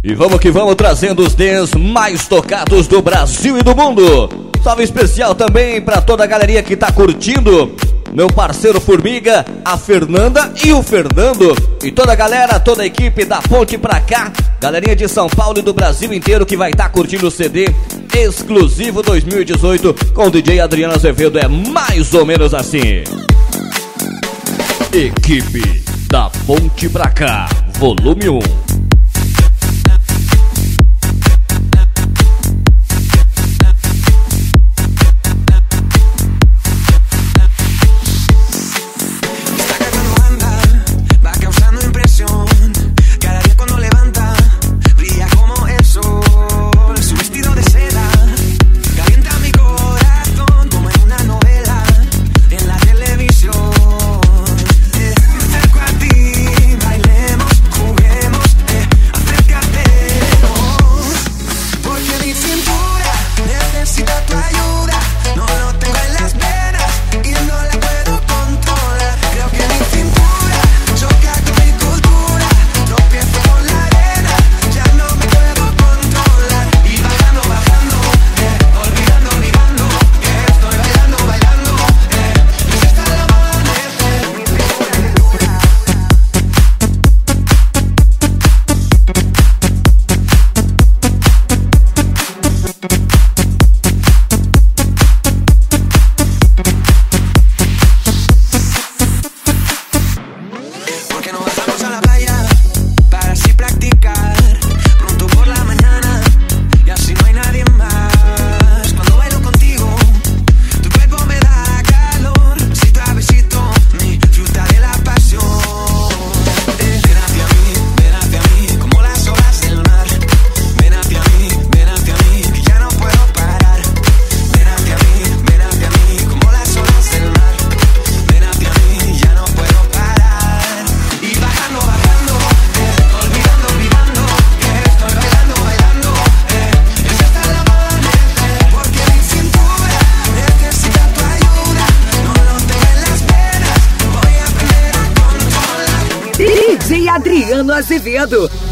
E vamos que vamos, trazendo os dance mais tocados do Brasil e do mundo. Salve especial também pra toda a galerinha que tá curtindo. Meu parceiro Formiga, a Fernanda e o Fernando. E toda a galera, toda a equipe da Ponte Pra Cá. Galerinha de São Paulo e do Brasil inteiro que vai estar curtindo o CD exclusivo 2018 com o DJ Adriano Azevedo. É mais ou menos assim. Equipe da Ponte Pra Cá, volume 1. Adriano Azevedo.